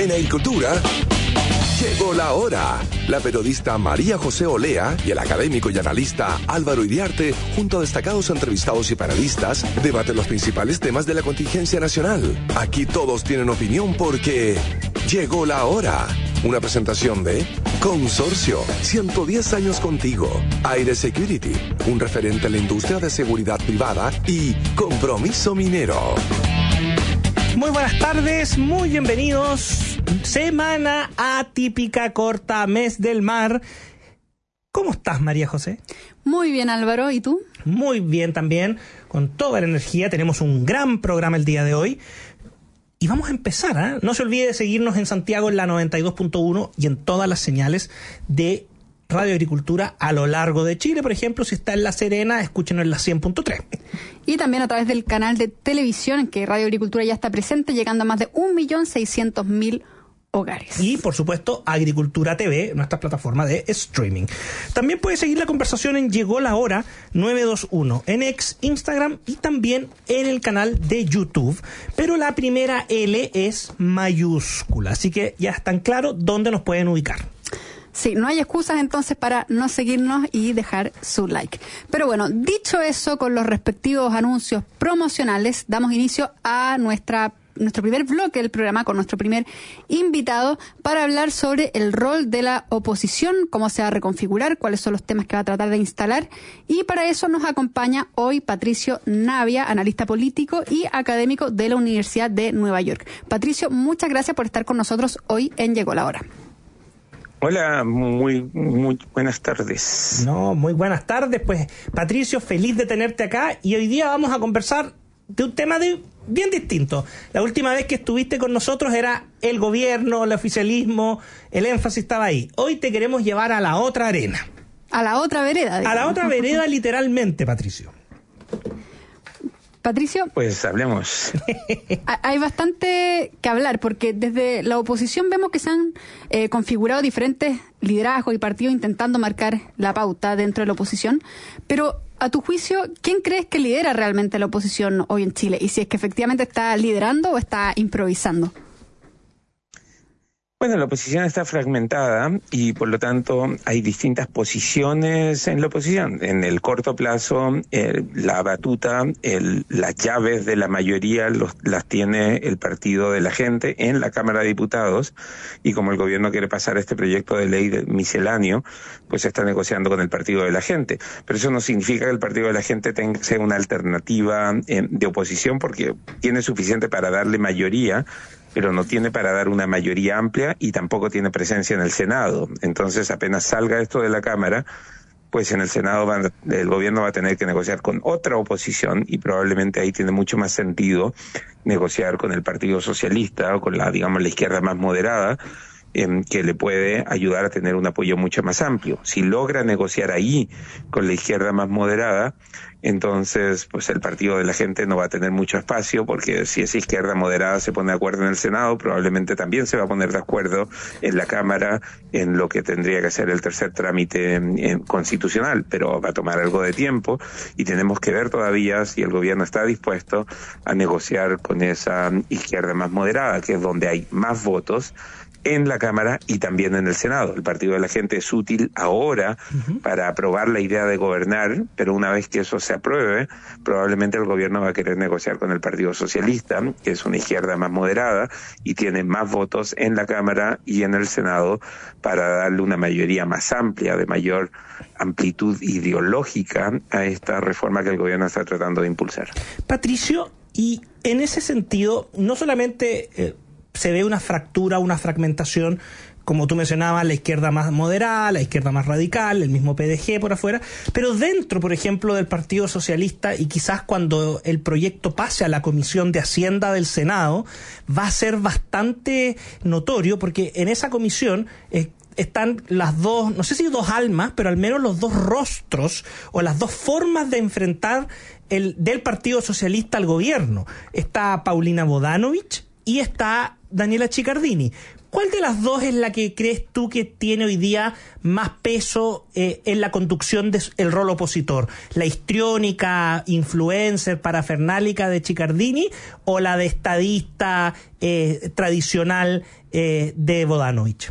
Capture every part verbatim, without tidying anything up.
En Agricultura, llegó la hora. La periodista María José Olea y el académico y analista Álvaro Iriarte, junto a destacados entrevistados y panelistas, debaten los principales temas de la contingencia nacional. Aquí todos tienen opinión porque llegó la hora. Una presentación de Consorcio, ciento diez años contigo. Aire Security, un referente en la industria de seguridad privada, y Compromiso Minero. Muy buenas tardes, muy bienvenidos. Semana atípica, corta, mes del mar. ¿Cómo estás, María José? Muy bien, Álvaro. ¿Y tú? Muy bien también, con toda la energía. Tenemos un gran programa el día de hoy. Y vamos a empezar, ¿eh? No se olvide de seguirnos en Santiago en la noventa y dos punto uno y en todas las señales de Radio Agricultura a lo largo de Chile. Por ejemplo, si está en La Serena, escúchenos en la cien punto tres. Y también a través del canal de televisión en que Radio Agricultura ya está presente, llegando a más de un millón seiscientos mil hogares. Y, por supuesto, Agricultura T V, nuestra plataforma de streaming. También puede seguir la conversación en Llegó la Hora novecientos veintiuno, en X, Instagram y también en el canal de YouTube. Pero la primera L es mayúscula, así que ya están claros dónde nos pueden ubicar. Sí, no hay excusas entonces para no seguirnos y dejar su like. Pero bueno, dicho eso, con los respectivos anuncios promocionales, damos inicio a nuestra nuestro primer bloque del programa con nuestro primer invitado para hablar sobre el rol de la oposición, cómo se va a reconfigurar, cuáles son los temas que va a tratar de instalar. Y para eso nos acompaña hoy Patricio Navia, analista político y académico de la Universidad de Nueva York. Patricio, muchas gracias por estar con nosotros hoy en Llegó la Hora. Hola, muy, muy buenas tardes. No, muy buenas tardes. Pues, Patricio, feliz de tenerte acá y hoy día vamos a conversar de un tema de bien distinto. La última vez que estuviste con nosotros era el gobierno, el oficialismo, el énfasis estaba ahí. Hoy te queremos llevar a la otra arena. A la otra vereda. Digamos. A la otra vereda literalmente, Patricio. Patricio, pues hablemos. Hay bastante que hablar porque desde la oposición vemos que se han eh, configurado diferentes liderazgos y partidos intentando marcar la pauta dentro de la oposición, pero a tu juicio, ¿quién crees que lidera realmente la oposición hoy en Chile? Y si es que efectivamente está liderando o está improvisando. Bueno, la oposición está fragmentada y por lo tanto hay distintas posiciones en la oposición. En el corto plazo, eh, la batuta, el, las llaves de la mayoría los, las tiene el Partido de la Gente en la Cámara de Diputados, y como el gobierno quiere pasar este proyecto de ley de misceláneo, pues está negociando con el Partido de la Gente. Pero eso no significa que el Partido de la Gente tenga sea una alternativa eh, de oposición, porque tiene suficiente para darle mayoría, pero no tiene para dar una mayoría amplia y tampoco tiene presencia en el Senado. Entonces, apenas salga esto de la Cámara, pues en el Senado van, el gobierno va a tener que negociar con otra oposición, y probablemente ahí tiene mucho más sentido negociar con el Partido Socialista o con la, digamos, la izquierda más moderada, eh, que le puede ayudar a tener un apoyo mucho más amplio. Si logra negociar ahí con la izquierda más moderada, entonces pues el Partido de la Gente no va a tener mucho espacio, porque si esa izquierda moderada se pone de acuerdo en el Senado, probablemente también se va a poner de acuerdo en la Cámara en lo que tendría que ser el tercer trámite eh, constitucional, pero va a tomar algo de tiempo y tenemos que ver todavía si el gobierno está dispuesto a negociar con esa izquierda más moderada, que es donde hay más votos en la Cámara y también en el Senado. El Partido de la Gente es útil ahora uh-huh. para aprobar la idea de gobernar, pero una vez que eso se apruebe, probablemente el gobierno va a querer negociar con el Partido Socialista, que es una izquierda más moderada y tiene más votos en la Cámara y en el Senado, para darle una mayoría más amplia, de mayor amplitud ideológica a esta reforma que el gobierno está tratando de impulsar. Patricio, y en ese sentido, no solamente Eh... se ve una fractura, una fragmentación, como tú mencionabas, la izquierda más moderada, la izquierda más radical, el mismo P D G por afuera, pero dentro, por ejemplo, del Partido Socialista, y quizás cuando el proyecto pase a la Comisión de Hacienda del Senado, va a ser bastante notorio, porque en esa comisión eh, están las dos, no sé si dos almas, pero al menos los dos rostros o las dos formas de enfrentar el del Partido Socialista al gobierno. Está Paulina Bodanovich y está Daniela Chiccardini. ¿Cuál de las dos es la que crees tú que tiene hoy día más peso eh, en la conducción del rol opositor? ¿La histriónica, influencer, parafernálica de Ciccardini o la de estadista eh, tradicional eh, de Vodanovic?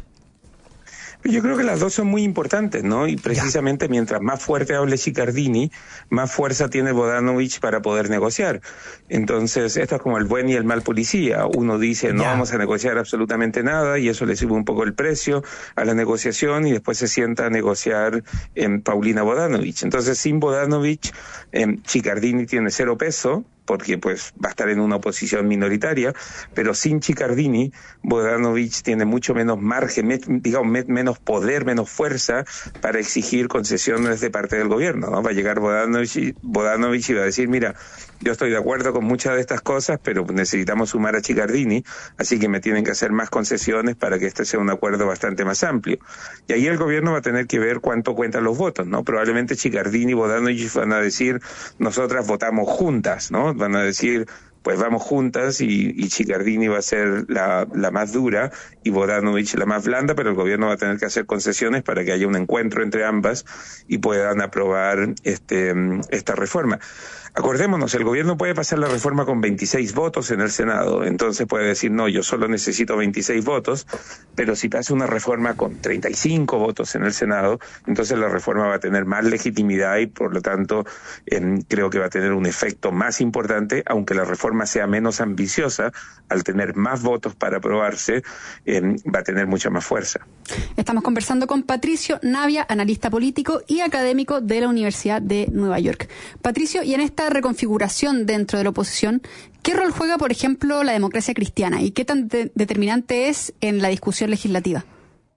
Yo creo que las dos son muy importantes, ¿no? Y precisamente ya. Mientras más fuerte hable Ciccardini, más fuerza tiene Vodanovic para poder negociar. Entonces, esto es como el buen y el mal policía. Uno dice, no ya. vamos a negociar absolutamente nada, y eso le sube un poco el precio a la negociación, y después se sienta a negociar en Paulina Vodanovic. Entonces, sin Vodanovic, eh, Ciccardini tiene cero peso, porque pues va a estar en una oposición minoritaria, pero sin Ciccardini, Vodanovic tiene mucho menos margen, me, digamos, me, menos poder, menos fuerza para exigir concesiones de parte del gobierno, ¿no? Va a llegar Vodanovic, Vodanovic y va a decir, mira, yo estoy de acuerdo con muchas de estas cosas, pero necesitamos sumar a Ciccardini, así que me tienen que hacer más concesiones para que este sea un acuerdo bastante más amplio. Y ahí el gobierno va a tener que ver cuánto cuentan los votos, ¿no? Probablemente Ciccardini y Vodanovic van a decir, nosotras votamos juntas, ¿no? Van a decir, pues vamos juntas, y, y Ciccardini va a ser la, la más dura y Vodanovic la más blanda, pero el gobierno va a tener que hacer concesiones para que haya un encuentro entre ambas y puedan aprobar este esta reforma. Acordémonos, el gobierno puede pasar la reforma con veintiséis votos en el Senado, entonces puede decir, no, yo solo necesito veintiséis votos, pero si pasa una reforma con treinta y cinco votos en el Senado, entonces la reforma va a tener más legitimidad y por lo tanto eh, creo que va a tener un efecto más importante, aunque la reforma sea menos ambiciosa, al tener más votos para aprobarse, eh, va a tener mucha más fuerza. Estamos conversando con Patricio Navia, analista político y académico de la Universidad de Nueva York. Patricio, y en esta reconfiguración dentro de la oposición, ¿qué rol juega, por ejemplo, la democracia cristiana y qué tan de- determinante es en la discusión legislativa?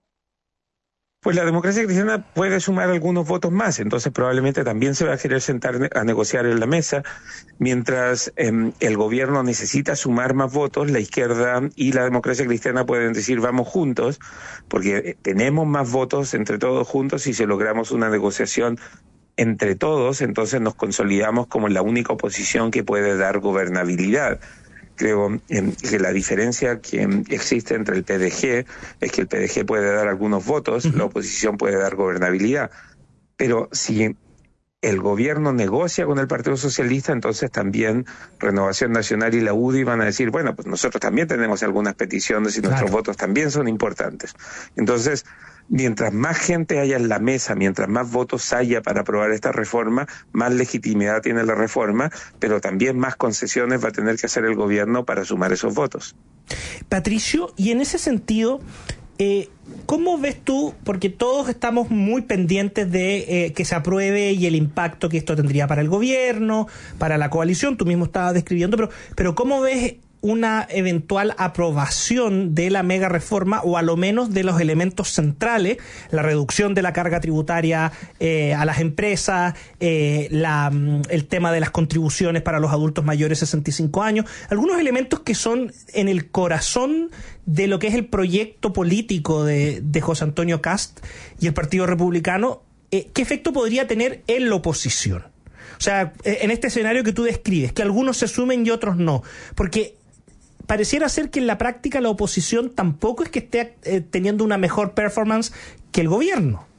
Pues la democracia cristiana puede sumar algunos votos más, entonces probablemente también se va a querer sentar a negociar en la mesa, mientras eh, el gobierno necesita sumar más votos, la izquierda y la democracia cristiana pueden decir vamos juntos, porque tenemos más votos entre todos juntos y si logramos una negociación entre todos, entonces nos consolidamos como la única oposición que puede dar gobernabilidad. Creo eh, que la diferencia que eh, existe entre el P D G es que el P D G puede dar algunos votos, uh-huh. la oposición puede dar gobernabilidad. Pero si el gobierno negocia con el Partido Socialista, entonces también Renovación Nacional y la U D I van a decir, bueno, pues nosotros también tenemos algunas peticiones y claro. nuestros votos también son importantes. Entonces, mientras más gente haya en la mesa, mientras más votos haya para aprobar esta reforma, más legitimidad tiene la reforma, pero también más concesiones va a tener que hacer el gobierno para sumar esos votos. Patricio, y en ese sentido, eh, ¿cómo ves tú? Porque todos estamos muy pendientes de eh, que se apruebe y el impacto que esto tendría para el gobierno, para la coalición, tú mismo estabas describiendo, pero, pero ¿cómo ves una eventual aprobación de la mega reforma o a lo menos de los elementos centrales, la reducción de la carga tributaria eh, a las empresas, eh, la, el tema de las contribuciones para los adultos mayores de sesenta y cinco años, algunos elementos que son en el corazón de lo que es el proyecto político de, de José Antonio Kast y el Partido Republicano? Eh, ¿qué efecto podría tener en la oposición? O sea, en este escenario que tú describes, que algunos se sumen y otros no, porque pareciera ser que en la práctica la oposición tampoco es que esté eh, teniendo una mejor performance que el gobierno.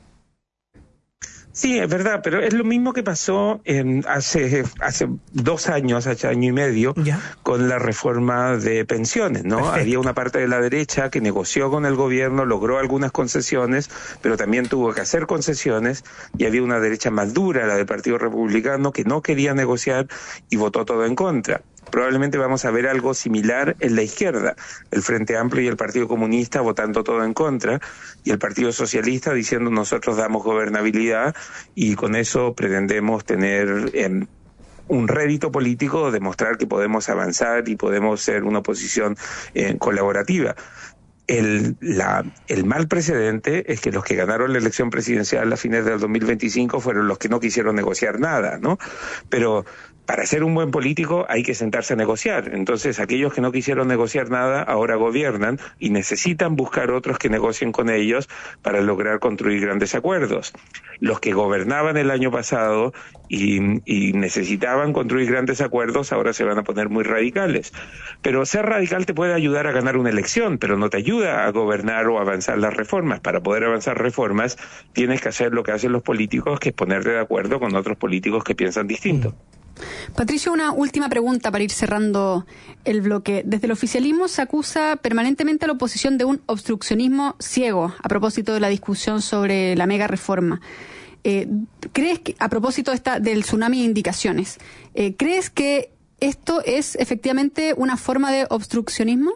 Sí, es verdad, pero es lo mismo que pasó en hace hace dos años, hace año y medio, ¿ya? Con la reforma de pensiones, ¿no? Perfecto. Había una parte de la derecha que negoció con el gobierno, logró algunas concesiones, pero también tuvo que hacer concesiones, y había una derecha más dura, la del Partido Republicano, que no quería negociar y votó todo en contra. Probablemente vamos a ver algo similar en la izquierda, el Frente Amplio y el Partido Comunista votando todo en contra, y el Partido Socialista diciendo nosotros damos gobernabilidad y con eso pretendemos tener eh, un rédito político, demostrar que podemos avanzar y podemos ser una oposición eh, colaborativa. El, la, el mal precedente es que los que ganaron la elección presidencial a fines del dos mil veinticinco fueron los que no quisieron negociar nada, ¿no? Pero para ser un buen político hay que sentarse a negociar. Entonces, aquellos que no quisieron negociar nada ahora gobiernan y necesitan buscar otros que negocien con ellos para lograr construir grandes acuerdos. Los que gobernaban el año pasado y, y necesitaban construir grandes acuerdos ahora se van a poner muy radicales. Pero ser radical te puede ayudar a ganar una elección, pero no te ayuda a gobernar o avanzar las reformas. Para poder avanzar reformas tienes que hacer lo que hacen los políticos, que es ponerte de acuerdo con otros políticos que piensan distinto. Patricio, una última pregunta para ir cerrando el bloque. Desde el oficialismo se acusa permanentemente a la oposición de un obstruccionismo ciego a propósito de la discusión sobre la mega reforma. Eh, ¿Crees que, a propósito de esta, del tsunami de indicaciones, eh, ¿crees que esto es efectivamente una forma de obstruccionismo?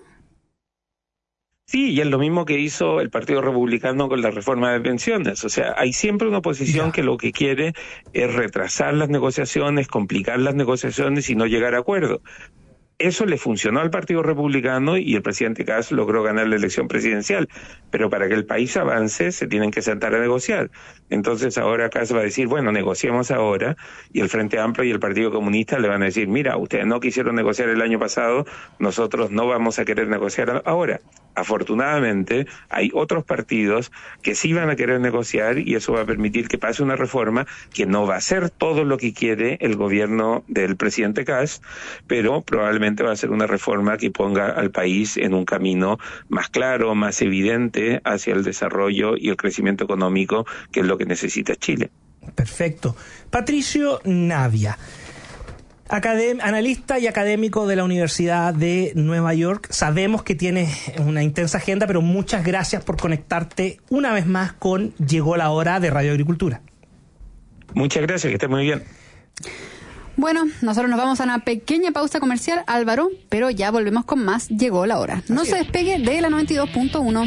Sí, y es lo mismo que hizo el Partido Republicano con la reforma de pensiones. O sea, hay siempre una oposición yeah. que lo que quiere es retrasar las negociaciones, complicar las negociaciones y no llegar a acuerdo. Eso le funcionó al Partido Republicano y el presidente Kass logró ganar la elección presidencial. Pero para que el país avance se tienen que sentar a negociar. Entonces ahora Kass va a decir, bueno, negociemos ahora, y el Frente Amplio y el Partido Comunista le van a decir, mira, ustedes no quisieron negociar el año pasado, nosotros no vamos a querer negociar ahora. Afortunadamente hay otros partidos que sí van a querer negociar y eso va a permitir que pase una reforma que no va a ser todo lo que quiere el gobierno del presidente Kass, pero probablemente va a ser una reforma que ponga al país en un camino más claro, más evidente hacia el desarrollo y el crecimiento económico, que es lo que necesita Chile. Perfecto. Patricio Navia, Academ- analista y académico de la Universidad de Nueva York. Sabemos que tienes una intensa agenda, pero muchas gracias por conectarte una vez más con Llegó la Hora de Radio Agricultura. Muchas gracias, que estés muy bien. Bueno, nosotros nos vamos a una pequeña pausa comercial, Álvaro, pero ya volvemos con más Llegó la Hora. No se despegue de la noventa y dos punto uno.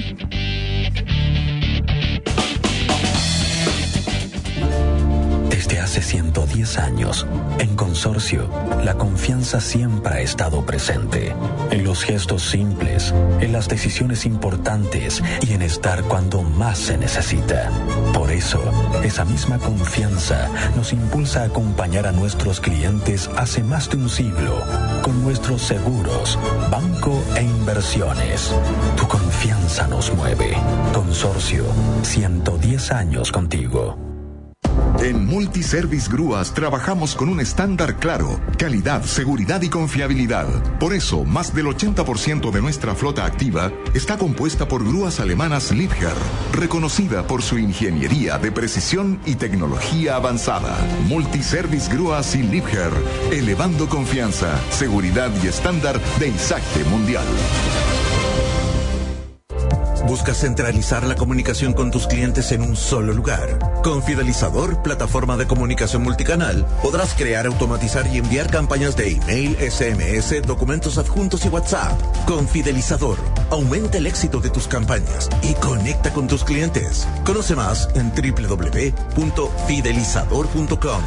Desde hace ciento diez años, en Consorcio, la confianza siempre ha estado presente. En los gestos simples, en las decisiones importantes y en estar cuando más se necesita. Por eso, esa misma confianza nos impulsa a acompañar a nuestros clientes hace más de un siglo con nuestros seguros, banco e inversiones. Tu confianza nos mueve. Consorcio, ciento diez años contigo. En Multiservice Grúas trabajamos con un estándar claro, calidad, seguridad y confiabilidad. Por eso, más del ochenta por ciento de nuestra flota activa está compuesta por grúas alemanas Liebherr, reconocida por su ingeniería de precisión y tecnología avanzada. Multiservice Grúas y Liebherr, elevando confianza, seguridad y estándar de ISACTE Mundial. ¿Buscas centralizar la comunicación con tus clientes en un solo lugar? Con Fidelizador, plataforma de comunicación multicanal, podrás crear, automatizar y enviar campañas de email, S M S, documentos adjuntos y WhatsApp. Con Fidelizador, aumenta el éxito de tus campañas y conecta con tus clientes. Conoce más en doble u doble u doble u punto fidelizador punto com.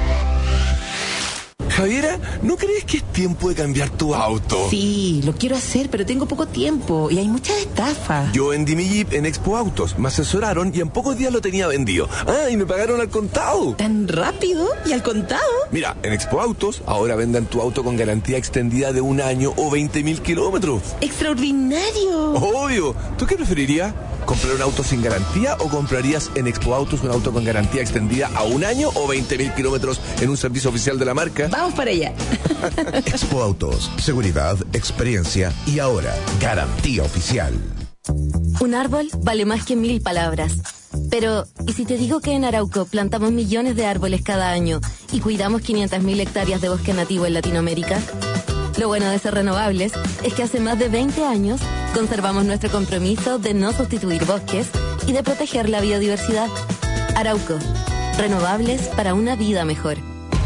Javiera, ¿no crees que es tiempo de cambiar tu auto? Sí, lo quiero hacer, pero tengo poco tiempo y hay muchas estafas. Yo vendí mi Jeep en Expo Autos, me asesoraron y en pocos días lo tenía vendido. Ah, y me pagaron al contado. ¿Tan rápido? ¿Y al contado? Mira, en Expo Autos ahora venden tu auto con garantía extendida de un año o veinte mil kilómetros. ¡Extraordinario! Obvio. ¿Tú qué preferirías? ¿Comprar un auto sin garantía o comprarías en Expo Autos un auto con garantía extendida a un año o veinte mil kilómetros en un servicio oficial de la marca? Vamos para allá. Expo Autos, seguridad, experiencia y ahora garantía oficial. Un árbol vale más que mil palabras. Pero, ¿y si te digo que en Arauco plantamos millones de árboles cada año y cuidamos quinientas mil hectáreas de bosque nativo en Latinoamérica? Lo bueno de ser renovables es que hace más de veinte años conservamos nuestro compromiso de no sustituir bosques y de proteger la biodiversidad. Arauco, renovables para una vida mejor.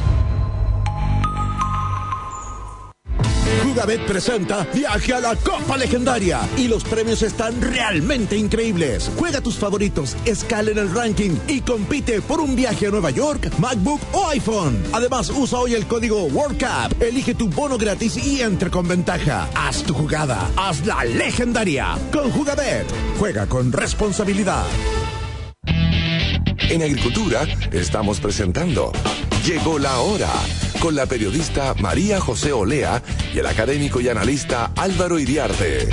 Jugabet presenta Viaje a la Copa Legendaria y los premios están realmente increíbles. Juega tus favoritos, escala en el ranking y compite por un viaje a Nueva York, MacBook o iPhone. Además, usa hoy el código World Cup, elige tu bono gratis y entre con ventaja. Haz tu jugada, hazla legendaria. Con Jugabet, juega con responsabilidad. En Agricultura estamos presentando Llegó la Hora, con la periodista María José Olea y el académico y analista Álvaro Iriarte.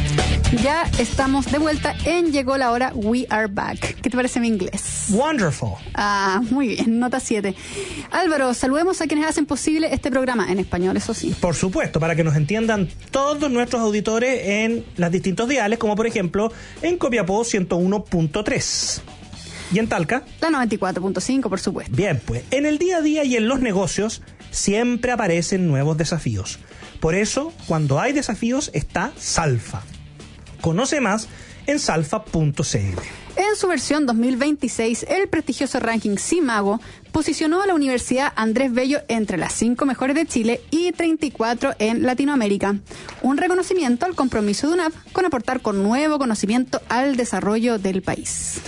Ya estamos de vuelta en Llegó la Hora, We Are Back. ¿Qué te parece mi inglés? Wonderful. Ah, muy bien, nota siete. Álvaro, saludemos a quienes hacen posible este programa, en español, eso sí. Por supuesto, para que nos entiendan todos nuestros auditores en los distintos diales, como por ejemplo en Copiapó ciento uno punto tres. ¿Y en Talca? La noventa y cuatro punto cinco, por supuesto. Bien, pues, en el día a día y en los negocios siempre aparecen nuevos desafíos. Por eso, cuando hay desafíos, está Salfa. Conoce más en salfa punto c l. En su versión dos mil veintiséis, el prestigioso ranking CIMAGO posicionó a la Universidad Andrés Bello entre las cinco mejores de Chile y treinta y cuatro en Latinoamérica. Un reconocimiento al compromiso de UNAP con aportar con nuevo conocimiento al desarrollo del país.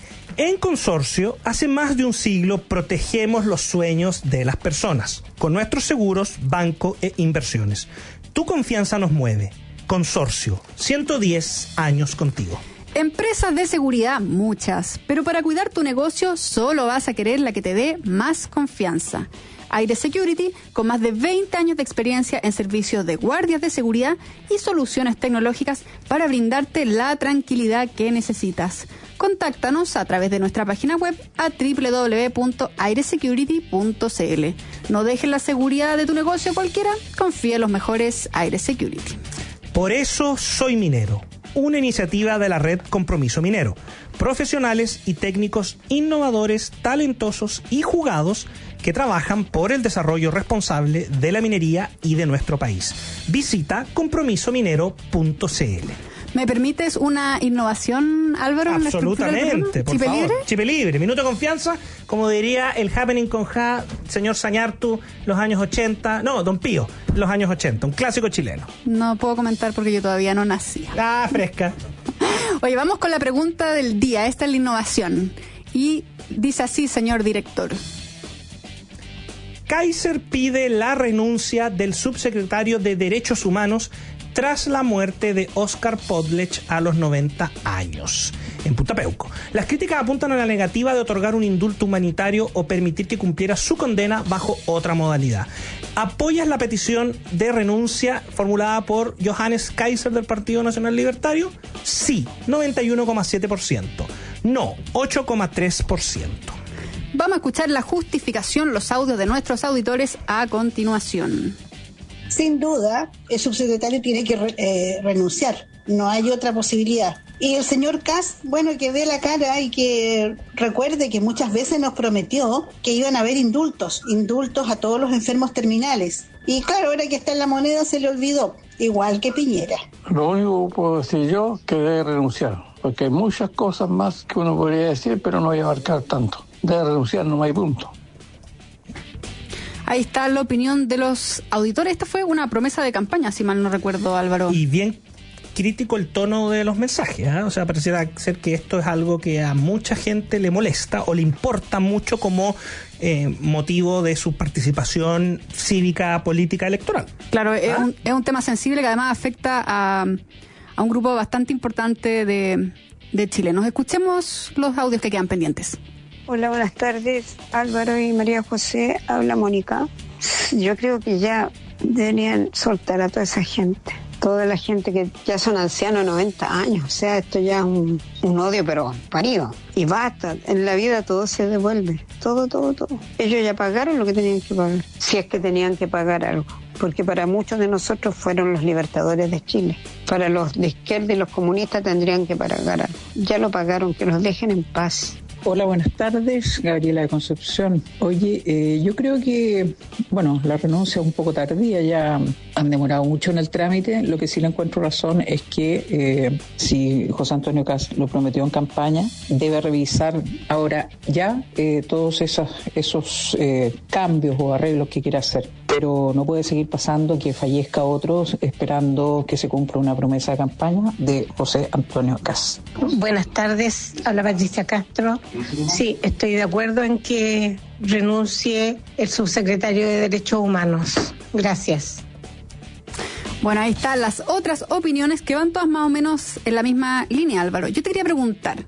En Consorcio, hace más de un siglo protegemos los sueños de las personas con nuestros seguros, banco e inversiones. Tu confianza nos mueve. Consorcio, ciento diez años contigo. Empresas de seguridad, muchas, pero para cuidar tu negocio solo vas a querer la que te dé más confianza. Aire Security, con más de veinte años de experiencia en servicios de guardias de seguridad y soluciones tecnológicas para brindarte la tranquilidad que necesitas. Contáctanos a través de nuestra página web a doble u doble u doble u punto aire security punto c l. No dejes la seguridad de tu negocio a cualquiera, confía en los mejores Aire Security. Por eso soy minero, una iniciativa de la red Compromiso Minero. Profesionales y técnicos innovadores, talentosos y jugados que trabajan por el desarrollo responsable de la minería y de nuestro país. Visita compromiso minero punto c l. ¿Me permites una innovación, Álvaro? Absolutamente, por ¿Chipe favor. libre? Chipe libre, minuto de confianza, como diría el Happening con Ja, señor Sañartu, los años ochenta, no, Don Pío, los años ochenta, un clásico chileno. No puedo comentar porque yo todavía no nací. Ah, fresca. Oye, vamos con la pregunta del día, esta es la innovación. Y dice así, señor director. Kaiser pide la renuncia del subsecretario de Derechos Humanos tras la muerte de Oscar Podlech a los noventa años, en Putapeuco. Las críticas apuntan a la negativa de otorgar un indulto humanitario o permitir que cumpliera su condena bajo otra modalidad. ¿Apoyas la petición de renuncia formulada por Johannes Kaiser del Partido Nacional Libertario? Sí, noventa y uno coma siete por ciento. No, ocho coma tres por ciento. Vamos a escuchar la justificación, los audios de nuestros auditores a continuación. Sin duda, el subsecretario tiene que re, eh, renunciar, no hay otra posibilidad. Y el señor Kass, bueno, que dé la cara y que recuerde que muchas veces nos prometió que iban a haber indultos, indultos a todos los enfermos terminales. Y claro, ahora que está en la moneda se le olvidó, igual que Piñera. Lo único que puedo decir yo que debe renunciar, porque hay muchas cosas más que uno podría decir, pero no voy a abarcar tanto. Debe renunciar, no hay punto. Ahí está la opinión de los auditores. Esta fue una promesa de campaña, si mal no recuerdo, Álvaro. Y bien crítico el tono de los mensajes, ¿eh? O sea, pareciera ser que esto es algo que a mucha gente le molesta o le importa mucho como eh, motivo de su participación cívica, política, electoral. Claro, ¿Ah? es, un, es un tema sensible que además afecta a, a un grupo bastante importante de, de chilenos. Escuchemos los audios que quedan pendientes. Hola, buenas tardes, Álvaro y María José, habla Mónica. Yo creo que ya deberían soltar a toda esa gente, toda la gente que ya son ancianos, noventa años, o sea, esto ya es un, un odio pero parido. Y basta, en la vida todo se devuelve, todo, todo, todo. Ellos ya pagaron lo que tenían que pagar, si es que tenían que pagar algo, porque para muchos de nosotros fueron los libertadores de Chile. Para los de izquierda y los comunistas tendrían que pagar algo. Ya lo pagaron, que los dejen en paz. Hola, buenas tardes, Gabriela de Concepción. Oye, eh, yo creo que, bueno, la renuncia es un poco tardía, ya han demorado mucho en el trámite. Lo que sí le encuentro razón es que eh, si José Antonio Kass lo prometió en campaña, debe revisar ahora ya eh, todos esos, esos eh, cambios o arreglos que quiera hacer. Pero no puede seguir pasando que fallezca otro esperando que se cumpla una promesa de campaña de José Antonio Kass. Buenas tardes, habla Patricia Castro. Sí, estoy de acuerdo en que renuncie el subsecretario de Derechos Humanos. Gracias. Bueno, ahí están las otras opiniones que van todas más o menos en la misma línea, Álvaro. Yo te quería preguntar,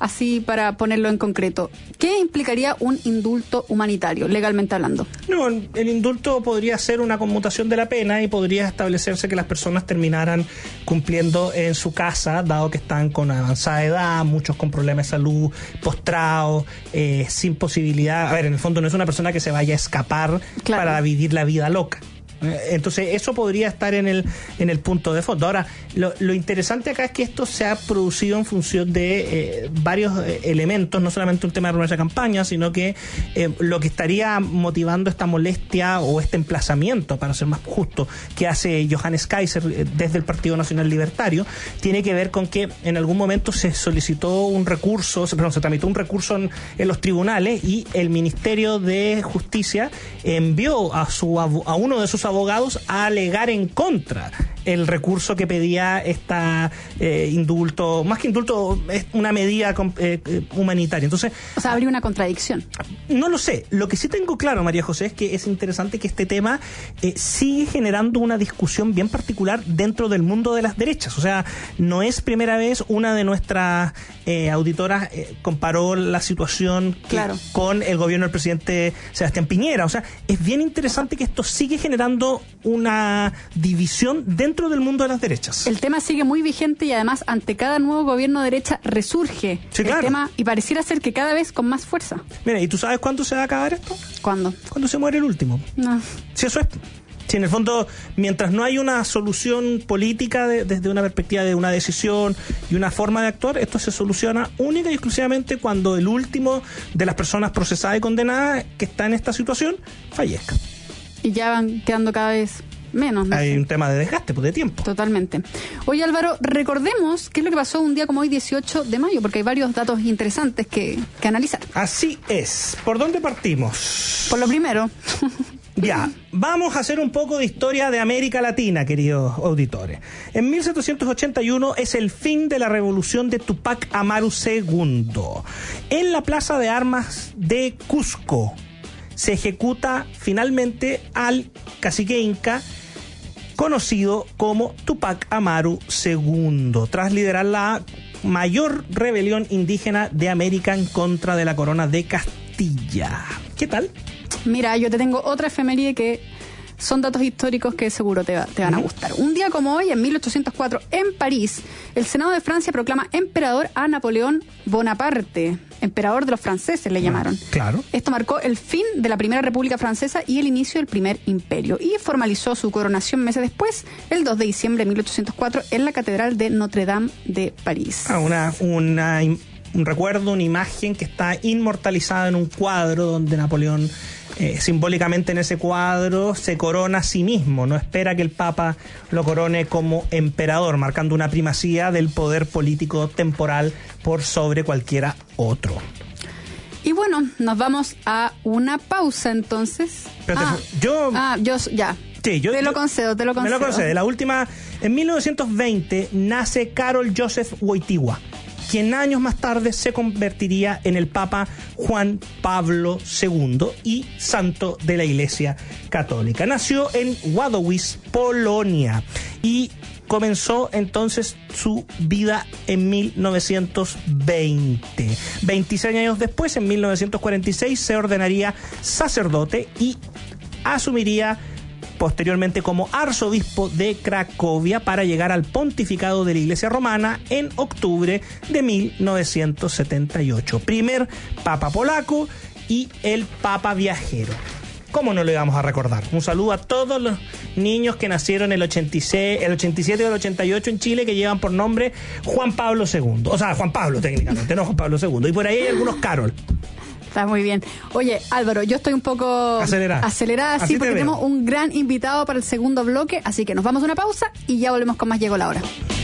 así para ponerlo en concreto. ¿Qué implicaría un indulto humanitario, legalmente hablando? No, el indulto podría ser una conmutación de la pena y podría establecerse que las personas terminaran cumpliendo en su casa, dado que están con avanzada edad, muchos con problemas de salud, postrados, eh, sin posibilidad. A ver, en el fondo no es una persona que se vaya a escapar claro. para vivir la vida loca. Entonces eso podría estar en el en el punto de fondo. Ahora, lo, lo interesante acá es que esto se ha producido en función de eh, varios eh, elementos, no solamente un tema de nuestra campaña, sino que eh, lo que estaría motivando esta molestia o este emplazamiento, para ser más justo, que hace Johannes Kaiser eh, desde el Partido Nacional Libertario, tiene que ver con que en algún momento se solicitó un recurso, se, perdón, se tramitó un recurso en, en los tribunales y el Ministerio de Justicia envió a su a uno de sus abogados a alegar en contra el recurso que pedía esta eh, indulto, más que indulto, es una medida eh, humanitaria. Entonces, o sea, habría una contradicción. No lo sé. Lo que sí tengo claro, María José, es que es interesante que este tema eh, sigue generando una discusión bien particular dentro del mundo de las derechas. O sea, no es primera vez. Una de nuestras eh, auditoras eh, comparó la situación que, claro. con el gobierno del presidente Sebastián Piñera. O sea, es bien interesante que esto sigue generando una división dentro del mundo de las derechas. El tema sigue muy vigente y además ante cada nuevo gobierno de derecha resurge sí, claro. el tema y pareciera ser que cada vez con más fuerza. Mira, ¿y tú sabes cuándo se va a acabar esto? ¿Cuándo? Cuando se muere el último. No. Si eso es... Si en el fondo, mientras no hay una solución política de, desde una perspectiva de una decisión y una forma de actuar, esto se soluciona única y exclusivamente cuando el último de las personas procesadas y condenadas que está en esta situación fallezca. Y ya van quedando cada vez menos. ¿No? Hay un tema de desgaste, pues, de tiempo. Totalmente. Oye, Álvaro, recordemos qué es lo que pasó un día como hoy, dieciocho de mayo, porque hay varios datos interesantes que, que analizar. Así es. ¿Por dónde partimos? Por lo primero. Ya, vamos a hacer un poco de historia de América Latina, queridos auditores. En mil setecientos ochenta y uno es el fin de la revolución de Tupac Amaru segundo. En la plaza de armas de Cusco se ejecuta finalmente al cacique inca conocido como Tupac Amaru segundo, tras liderar la mayor rebelión indígena de América en contra de la corona de Castilla. ¿Qué tal? Mira, yo te tengo otra efeméride que son datos históricos que seguro te, va, te van a gustar. Un día como hoy, en mil ochocientos cuatro, en París, el Senado de Francia proclama emperador a Napoleón Bonaparte, emperador de los franceses le llamaron. Claro. Esto marcó el fin de la Primera República Francesa y el inicio del Primer Imperio, y formalizó su coronación meses después, el dos de diciembre de mil ochocientos cuatro, en la Catedral de Notre Dame de París. Ah, una... una un recuerdo, una imagen que está inmortalizada en un cuadro donde Napoleón, eh, simbólicamente en ese cuadro, se corona a sí mismo, no espera que el Papa lo corone como emperador, marcando una primacía del poder político temporal por sobre cualquiera otro. Y bueno, nos vamos a una pausa entonces. Pero ah, te, yo... Ah, yo ya. Sí, yo, te lo yo, concedo, te lo concedo. Me lo concede. La última, en mil novecientos veinte nace Karol Józef Wojtyła, quien años más tarde se convertiría en el Papa Juan Pablo segundo y santo de la Iglesia Católica. Nació en Wadowice, Polonia, y comenzó entonces su vida en mil novecientos veinte. veintiséis años después, en mil novecientos cuarenta y seis, se ordenaría sacerdote y asumiría posteriormente como arzobispo de Cracovia para llegar al pontificado de la Iglesia Romana en octubre de mil novecientos setenta y ocho. Primer papa polaco y el papa viajero. ¿Cómo no lo íbamos a recordar? Un saludo a todos los niños que nacieron el ochenta y seis, el ochenta y siete y el ochenta y ocho en Chile, que llevan por nombre Juan Pablo segundo. O sea, Juan Pablo técnicamente, no Juan Pablo segundo. Y por ahí hay algunos Carol. Está muy bien. Oye, Álvaro, yo estoy un poco acelerada, acelerada sí, porque tenemos un gran invitado para el segundo bloque, así que nos vamos a una pausa y ya volvemos con más Llegó la Hora.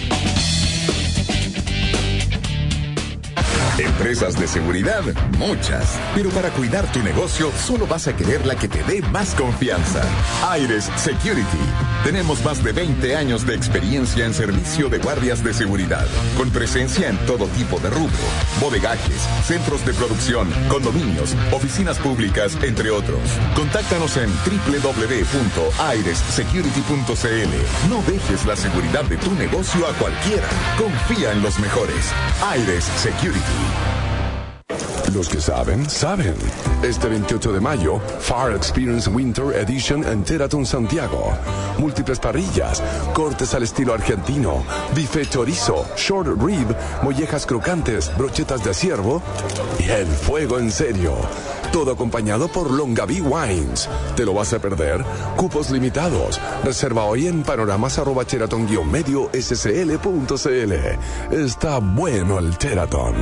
Empresas de seguridad, muchas. Pero para cuidar tu negocio, solo vas a querer la que te dé más confianza. Aires Security. Tenemos más de veinte años de experiencia en servicio de guardias de seguridad, con presencia en todo tipo de rubro: bodegajes, centros de producción, condominios, oficinas públicas, entre otros. Contáctanos en doble u doble u doble u punto aires security punto c l. No dejes la seguridad de tu negocio a cualquiera. Confía en los mejores. Aires Security. Los que saben, saben. Este veintiocho de mayo, Far Experience Winter Edition en Sheraton Santiago. Múltiples parrillas, cortes al estilo argentino, bife chorizo, short rib, mollejas crocantes, brochetas de ciervo y el fuego en serio. Todo acompañado por Longaví Wines. ¿Te lo vas a perder? Cupos limitados. Reserva hoy en panoramas arroba sheraton guion medio scl punto cl. Está bueno el Sheraton.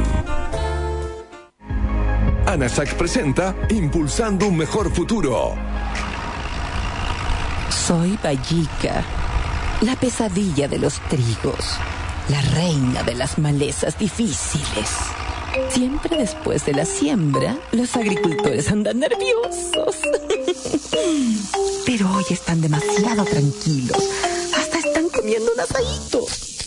ANASAC presenta Impulsando un Mejor Futuro. Soy Vallica, la pesadilla de los trigos, la reina de las malezas difíciles. Siempre después de la siembra, los agricultores andan nerviosos. Pero hoy están demasiado tranquilos. Hasta están comiendo un asadito.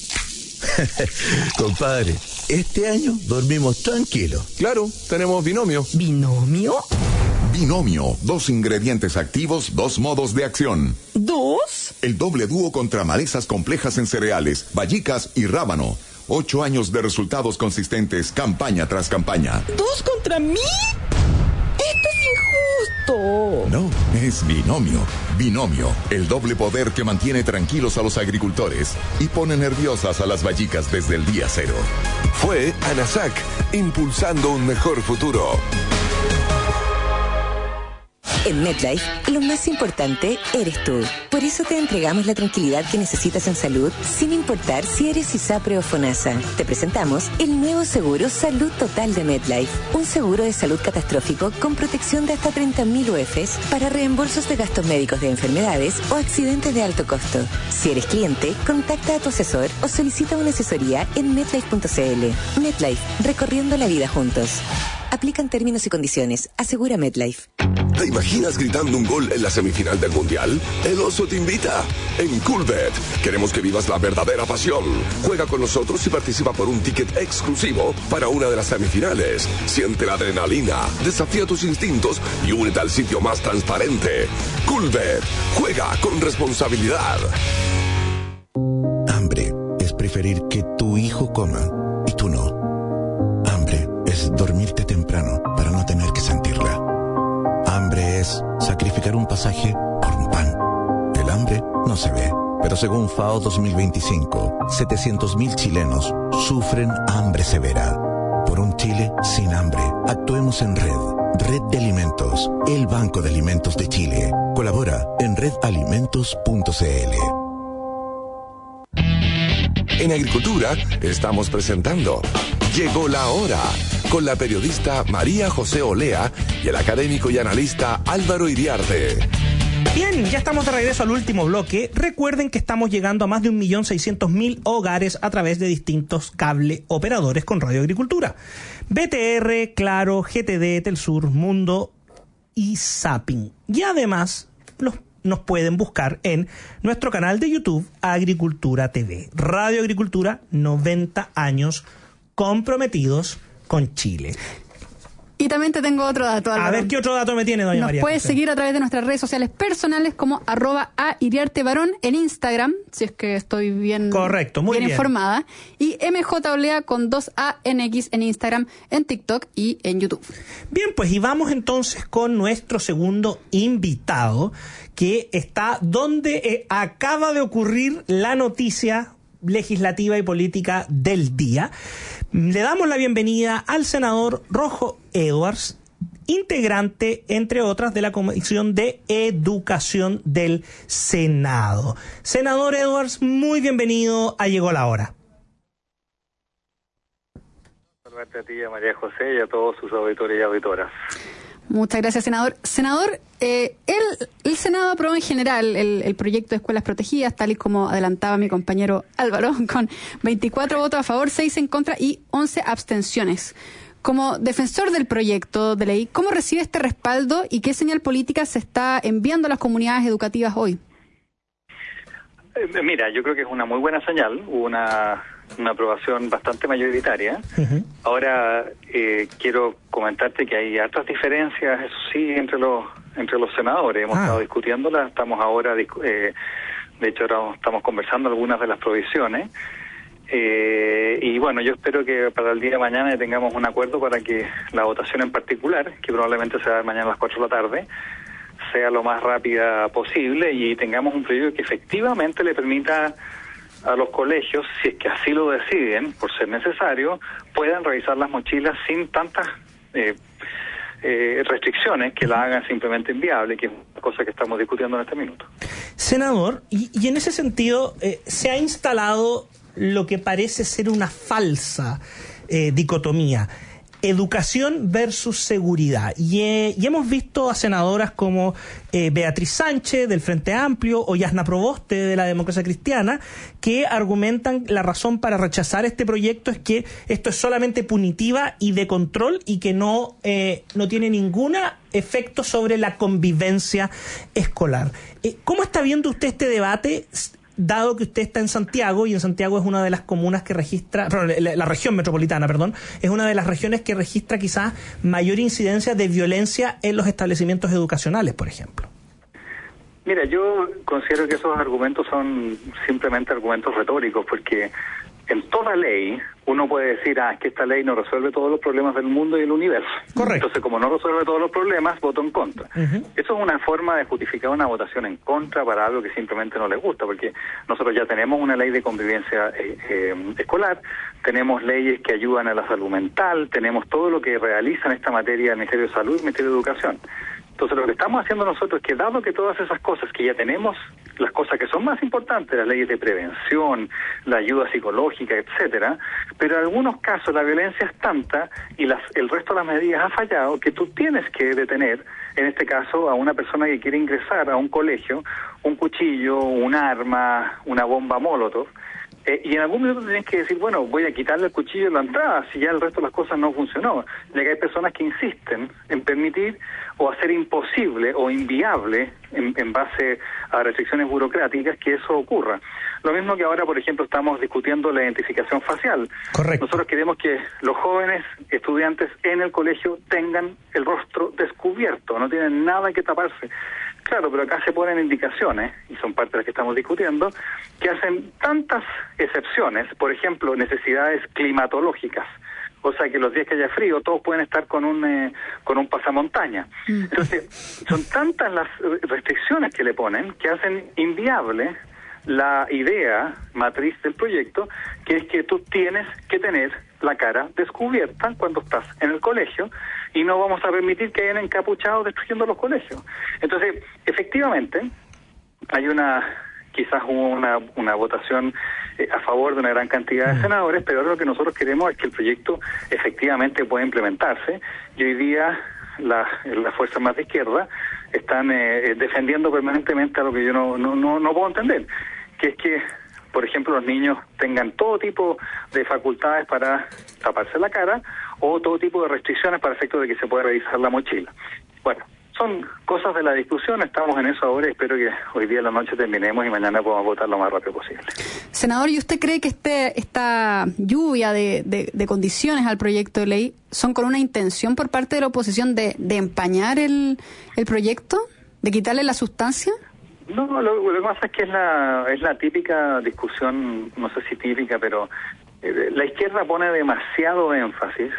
Compadre, este año dormimos tranquilos. Claro, tenemos binomio. ¿Binomio? Binomio, dos ingredientes activos, dos modos de acción. ¿Dos? El doble dúo contra malezas complejas en cereales, vallicas y rábano. Ocho años de resultados consistentes, campaña tras campaña. ¿Dos contra mí? ¡Esto es injusto! No, es binomio. Binomio, el doble poder que mantiene tranquilos a los agricultores y pone nerviosas a las vallicas desde el día cero. Fue ANASAC, impulsando un mejor futuro. En MetLife, lo más importante eres tú. Por eso te entregamos la tranquilidad que necesitas en salud, sin importar si eres ISAPRE o FONASA. Te presentamos el nuevo seguro Salud Total de MetLife. Un seguro de salud catastrófico con protección de hasta treinta mil U F s para reembolsos de gastos médicos de enfermedades o accidentes de alto costo. Si eres cliente, contacta a tu asesor o solicita una asesoría en metlife punto cl. MetLife, recorriendo la vida juntos. Aplican términos y condiciones. Asegura MetLife. ¿Te imaginas gritando un gol en la semifinal del Mundial? El Oso te invita. En Coolbet, queremos que vivas la verdadera pasión. Juega con nosotros y participa por un ticket exclusivo para una de las semifinales. Siente la adrenalina, desafía tus instintos y únete al sitio más transparente. Coolbet, juega con responsabilidad. Hambre es preferir que tu hijo coma y tú no. Hambre es dormirte temprano para no tener que sentirla. Hambre es sacrificar un pasaje por un pan. El hambre no se ve, pero según FAO dos mil veinticinco, setecientos mil chilenos sufren hambre severa. Por un Chile sin hambre, actuemos en red. Red de Alimentos, el Banco de Alimentos de Chile. Colabora en red alimentos punto cl. En Agricultura estamos presentando Llegó la Hora, con la periodista María José Olea y el académico y analista Álvaro Iriarte. Bien, ya estamos de regreso al último bloque. Recuerden que estamos llegando a más de un millón seiscientos mil hogares a través de distintos cable operadores con Radio Agricultura. B T R, Claro, G T D, Telsur, Mundo y Zapping. Y además los nos pueden buscar en nuestro canal de YouTube Agricultura T V. Radio Agricultura, noventa años comprometidos con Chile. Y también te tengo otro dato, Álvaro. A ver, ¿qué otro dato me tiene, doña Nos María? Nos puedes seguir a través de nuestras redes sociales personales como arroba a Iriarte Barón en Instagram, si es que estoy bien, Correcto, muy bien, bien informada. Y M J Olea con dos A N X en Instagram, en TikTok y en YouTube. Bien, pues y vamos entonces con nuestro segundo invitado, que está donde eh, acaba de ocurrir la noticia legislativa y política del día. Le damos la bienvenida al senador Rojo Edwards, integrante, entre otras, de la Comisión de Educación del Senado. Senador Edwards, muy bienvenido a Llegó la Hora. Saludarte a ti, a María José y a todos sus auditores y auditoras. Muchas gracias, senador. Senador, eh, el, el Senado aprobó en general el, el proyecto de escuelas protegidas, tal y como adelantaba mi compañero Álvaro, con veinticuatro votos a favor, seis en contra y once abstenciones. Como defensor del proyecto de ley, ¿cómo recibe este respaldo y qué señal política se está enviando a las comunidades educativas hoy? Eh, mira, yo creo que es una muy buena señal, una... una aprobación bastante mayoritaria. Uh-huh. Ahora eh, quiero comentarte que hay hartas diferencias, eso sí, entre los entre los senadores. Hemos ah. estado discutiéndolas, estamos ahora, eh, de hecho ahora estamos conversando algunas de las provisiones. Eh, y bueno, yo espero que para el día de mañana tengamos un acuerdo para que la votación en particular, que probablemente se va a dar mañana a las cuatro de la tarde, sea lo más rápida posible y tengamos un proyecto que efectivamente le permita a los colegios, si es que así lo deciden, por ser necesario, puedan revisar las mochilas sin tantas eh, eh, restricciones que la hagan simplemente inviable, que es una cosa que estamos discutiendo en este minuto. Senador, y, y en ese sentido eh, se ha instalado lo que parece ser una falsa eh, dicotomía. Educación versus seguridad. Y, eh, y hemos visto a senadoras como eh, Beatriz Sánchez del Frente Amplio o Yasna Proboste de la Democracia Cristiana que argumentan la razón para rechazar este proyecto es que esto es solamente punitiva y de control y que no, eh, no tiene ningún efecto sobre la convivencia escolar. Eh, ¿Cómo está viendo usted este debate? Dado que usted está en Santiago, y en Santiago es una de las comunas que registra, perdón, la, la región metropolitana, perdón, es una de las regiones que registra quizás mayor incidencia de violencia en los establecimientos educacionales, por ejemplo. Mira, yo considero que esos argumentos son simplemente argumentos retóricos, porque en toda ley uno puede decir, ah, es que esta ley no resuelve todos los problemas del mundo y del universo. Correcto. Entonces, como no resuelve todos los problemas, voto en contra. Uh-huh. Eso es una forma de justificar una votación en contra para algo que simplemente no les gusta, porque nosotros ya tenemos una ley de convivencia eh, eh, escolar, tenemos leyes que ayudan a la salud mental, tenemos todo lo que realiza en esta materia el Ministerio de Salud y el Ministerio de Educación. Entonces, lo que estamos haciendo nosotros es que, dado que todas esas cosas que ya tenemos, las cosas que son más importantes, las leyes de prevención, la ayuda psicológica, etcétera, pero en algunos casos la violencia es tanta y las, el resto de las medidas ha fallado que tú tienes que detener, en este caso, a una persona que quiere ingresar a un colegio, un cuchillo, un arma, una bomba molotov, Eh, y en algún momento tienes que decir, bueno, voy a quitarle el cuchillo en la entrada si ya el resto de las cosas no funcionó. Ya que hay personas que insisten en permitir o hacer imposible o inviable en, en base a restricciones burocráticas que eso ocurra. Lo mismo que ahora, por ejemplo, estamos discutiendo la identificación facial. Correcto. Nosotros queremos que los jóvenes estudiantes en el colegio tengan el rostro descubierto, no tienen nada que taparse. Claro, pero acá se ponen indicaciones, y son parte de las que estamos discutiendo, que hacen tantas excepciones, por ejemplo, necesidades climatológicas, o sea que los días que haya frío todos pueden estar con un eh, con un pasamontaña. Entonces, son tantas las restricciones que le ponen que hacen inviable la idea matriz del proyecto, que es que tú tienes que tener la cara descubierta cuando estás en el colegio y no vamos a permitir que hayan encapuchados destruyendo los colegios. Entonces, efectivamente, hay una quizás una, una votación eh, a favor de una gran cantidad de senadores, pero ahora lo que nosotros queremos es que el proyecto efectivamente pueda implementarse, y hoy día la, las fuerzas más de izquierda están eh, defendiendo permanentemente a lo que yo no, no, no, no puedo entender, que es que, por ejemplo, los niños tengan todo tipo de facultades para taparse la cara o todo tipo de restricciones para efecto de que se pueda revisar la mochila. Bueno, son cosas de la discusión, estamos en eso ahora y espero que hoy día en la noche terminemos y mañana podamos votar lo más rápido posible. Senador, ¿y usted cree que este esta lluvia de, de, de condiciones al proyecto de ley son con una intención por parte de la oposición de, de empañar el, el proyecto, de quitarle la sustancia? No, lo, lo que pasa es que es la, es la típica discusión, no sé si típica, pero eh, la izquierda pone demasiado énfasis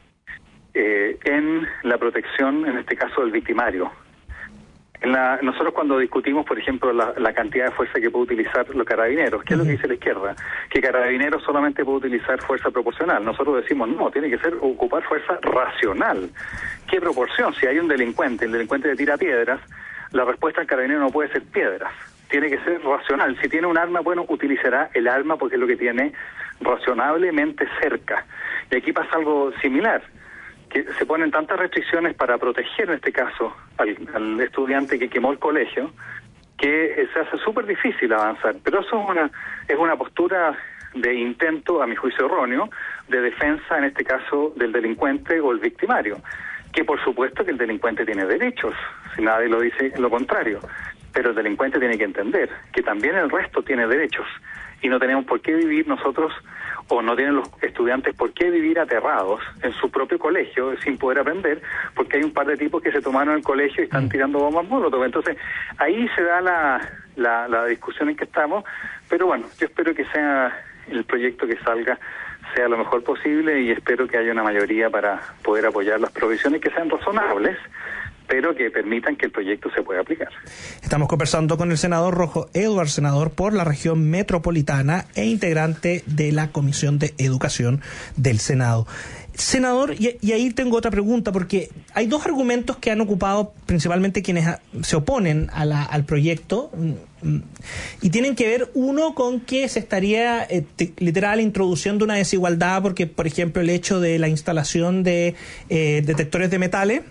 eh, en la protección, en este caso, del victimario. En la, nosotros cuando discutimos, por ejemplo, la, la cantidad de fuerza que puede utilizar los carabineros, ¿qué es lo que dice la izquierda? Que carabineros solamente puede utilizar fuerza proporcional. Nosotros decimos, no, tiene que ser ocupar fuerza racional. ¿Qué proporción? Si hay un delincuente, el delincuente le tira piedras, la respuesta al carabinero no puede ser piedras, tiene que ser racional. Si tiene un arma, bueno, utilizará el arma porque es lo que tiene razonablemente cerca. Y aquí pasa algo similar, que se ponen tantas restricciones para proteger, en este caso, al, al estudiante que quemó el colegio, que se hace súper difícil avanzar. Pero eso es una, es una postura de intento, a mi juicio erróneo, de defensa, en este caso, del delincuente o el victimario. Que por supuesto que el delincuente tiene derechos, si nadie lo dice lo contrario, pero el delincuente tiene que entender que también el resto tiene derechos y no tenemos por qué vivir nosotros, o no tienen los estudiantes por qué vivir aterrados en su propio colegio sin poder aprender, porque hay un par de tipos que se tomaron el colegio y están tirando bombas molotov. Entonces ahí se da la, la, la discusión en que estamos, pero bueno, yo espero que sea el proyecto que salga sea lo mejor posible y espero que haya una mayoría para poder apoyar las provisiones que sean razonables, pero que permitan que el proyecto se pueda aplicar. Estamos conversando con el senador Rojo Edwards, senador por la región metropolitana e integrante de la Comisión de Educación del Senado. Senador, y, y ahí tengo otra pregunta, porque hay dos argumentos que han ocupado principalmente quienes a, se oponen a la, al proyecto, y tienen que ver, uno, con que se estaría eh, te, literal introduciendo una desigualdad, porque, por ejemplo, el hecho de la instalación de eh, detectores de metales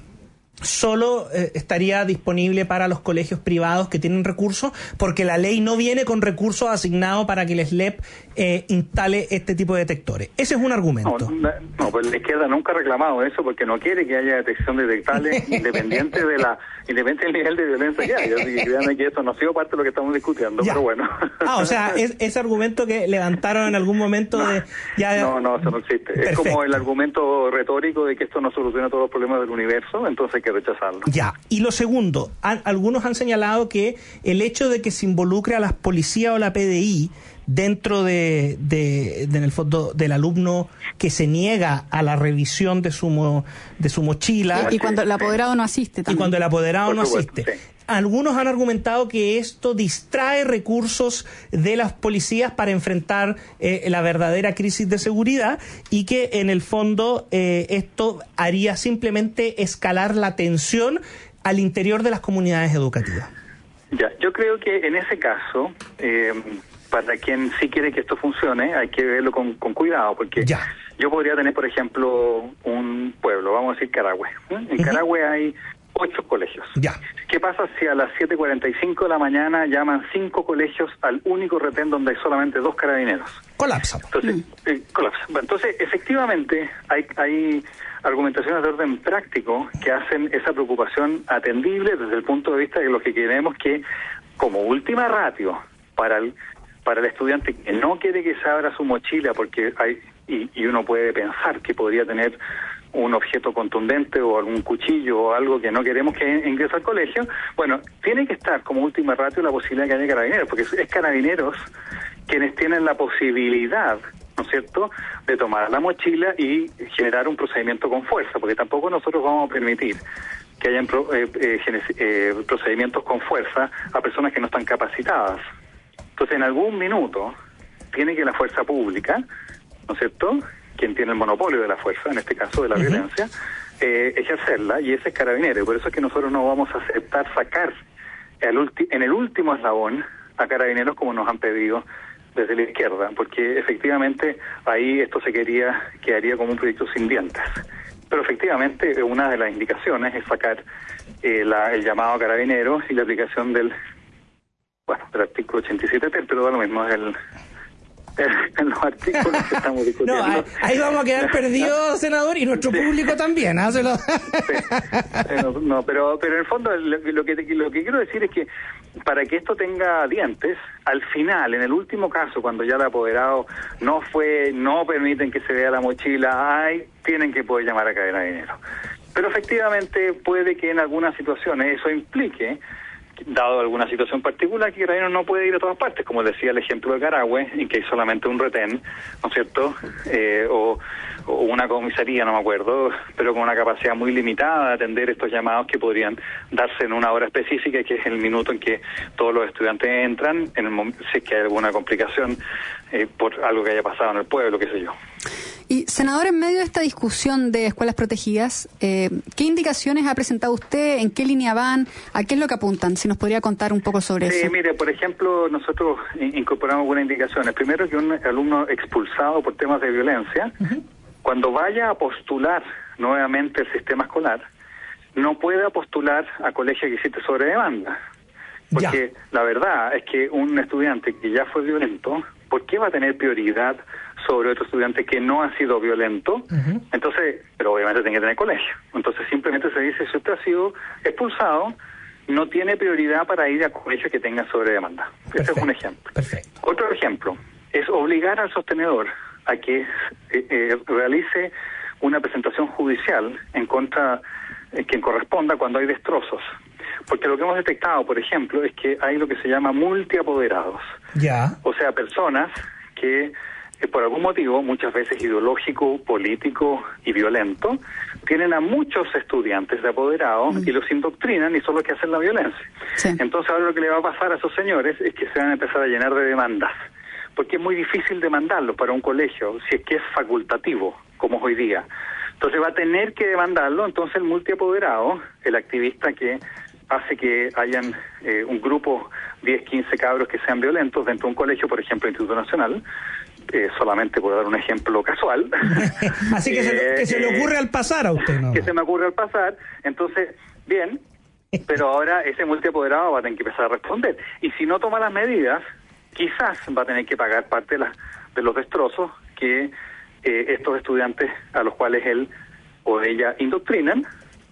solo eh, estaría disponible para los colegios privados que tienen recursos, porque la ley no viene con recursos asignados para que el S L E P eh, instale este tipo de detectores. Ese es un argumento. No, no, pues la izquierda nunca ha reclamado eso porque no quiere que haya detección de detectables independiente de la independiente del nivel de violencia que hay. Así que créanme que eso no ha sido parte de lo que estamos discutiendo, ya. Pero bueno. Ah, o sea, es, ese argumento que levantaron en algún momento no, de... Ya, no, no, eso no existe. Perfecto. Es como el argumento retórico de que esto no soluciona todos los problemas del universo, entonces hay que rechazarlo. Ya, y lo segundo, han, algunos han señalado que el hecho de que se involucre a las policías o la P D I dentro de, de, de en el fondo del alumno que se niega a la revisión de su mo, de su mochila, y, y cuando el apoderado no asiste también. y cuando el apoderado Por no supuesto, asiste. Sí. Algunos han argumentado que esto distrae recursos de las policías para enfrentar eh, la verdadera crisis de seguridad y que en el fondo eh, esto haría simplemente escalar la tensión al interior de las comunidades educativas. Ya, yo creo que en ese caso, eh, para quien sí quiere que esto funcione, hay que verlo con, con cuidado, porque ya. Yo podría tener, por ejemplo, un pueblo, vamos a decir Carahue. ¿eh? En uh-huh. Carahue hay ocho colegios. Ya. ¿Qué pasa si a las siete cuarenta y cinco de la mañana llaman cinco colegios al único retén donde hay solamente dos carabineros? Colapsa. Entonces, mm. eh, colapsa. Entonces, efectivamente, hay, hay argumentaciones de orden práctico que hacen esa preocupación atendible desde el punto de vista de lo que queremos que, como última ratio, para el, para el estudiante que no quiere que se abra su mochila porque hay, y, y uno puede pensar que podría tener un objeto contundente o algún cuchillo o algo que no queremos que ingrese al colegio, bueno, tiene que estar como última ratio la posibilidad de que haya carabineros, porque es carabineros quienes tienen la posibilidad, ¿no es cierto?, de tomar la mochila y generar un procedimiento con fuerza, porque tampoco nosotros vamos a permitir que hayan pro, eh, eh, eh, procedimientos con fuerza a personas que no están capacitadas. Entonces, en algún minuto, tiene que la fuerza pública, ¿no es cierto?, quien tiene el monopolio de la fuerza, en este caso de la uh-huh. violencia, eh, ejercerla, y ese es carabinero. Y por eso es que nosotros no vamos a aceptar sacar el ulti- en el último eslabón a carabineros como nos han pedido desde la izquierda, porque efectivamente ahí esto se quería quedaría como un proyecto sin dientes. Pero efectivamente una de las indicaciones es sacar eh, la, el llamado a carabineros y la aplicación del bueno del artículo ochenta y siete ter, pero da lo mismo, es el en los artículos que estamos discutiendo. No, ahí vamos a quedar perdidos, senador, y nuestro sí. público también. ¿eh? Se lo... sí. eh, no, no, pero pero en el fondo lo, lo que lo que quiero decir es que para que esto tenga dientes, al final, en el último caso, cuando ya el apoderado no fue, no permiten que se vea la mochila, ay, tienen que poder llamar a carabinero. Pero efectivamente puede que en algunas situaciones eso implique, dado alguna situación particular, que Carabineros no puede ir a todas partes, como decía el ejemplo de Carahue, en que hay solamente un retén, ¿no es cierto?, eh, o, o una comisaría, no me acuerdo, pero con una capacidad muy limitada de atender estos llamados que podrían darse en una hora específica, que es el minuto en que todos los estudiantes entran, en el momento, si es que hay alguna complicación eh, por algo que haya pasado en el pueblo, qué sé yo. Y, senador, en medio de esta discusión de escuelas protegidas, eh, ¿qué indicaciones ha presentado usted? ¿En qué línea van? ¿A qué es lo que apuntan? Si nos podría contar un poco sobre sí, eso. Sí, mire, por ejemplo, nosotros incorporamos algunas indicaciones. Primero, que un alumno expulsado por temas de violencia, uh-huh. cuando vaya a postular nuevamente el sistema escolar, no pueda postular a colegios que existe sobre demanda. Porque ya. La verdad es que un estudiante que ya fue violento, ¿por qué va a tener prioridad sobre otro estudiante que no ha sido violento? Uh-huh. Entonces, pero obviamente tiene que tener colegio. Entonces simplemente se dice, si usted ha sido expulsado, no tiene prioridad para ir a colegios que tengan sobre demanda. Este es un ejemplo. Perfecto. Otro ejemplo es obligar al sostenedor a que eh, eh, realice una presentación judicial en contra eh, quien corresponda cuando hay destrozos. Porque lo que hemos detectado, por ejemplo, es que hay lo que se llama multiapoderados. Ya. O sea, personas que eh, por algún motivo, muchas veces ideológico, político y violento, tienen a muchos estudiantes de apoderados mm. y los indoctrinan y son los que hacen la violencia. Sí. Entonces ahora lo que le va a pasar a esos señores es que se van a empezar a llenar de demandas, porque es muy difícil demandarlo para un colegio, si es que es facultativo, como es hoy día. Entonces va a tener que demandarlo, entonces el multiapoderado, el activista que hace que hayan eh, un grupo, diez, quince cabros que sean violentos dentro de un colegio, por ejemplo, Instituto Nacional, eh, solamente por dar un ejemplo casual. Así que, eh, se, que se le ocurre al pasar a usted, ¿no? Que se me ocurre al pasar, entonces, bien, pero ahora ese multiapoderado va a tener que empezar a responder. Y si no toma las medidas, quizás va a tener que pagar parte de, la, de los destrozos que eh, estos estudiantes a los cuales él o ella indoctrinan,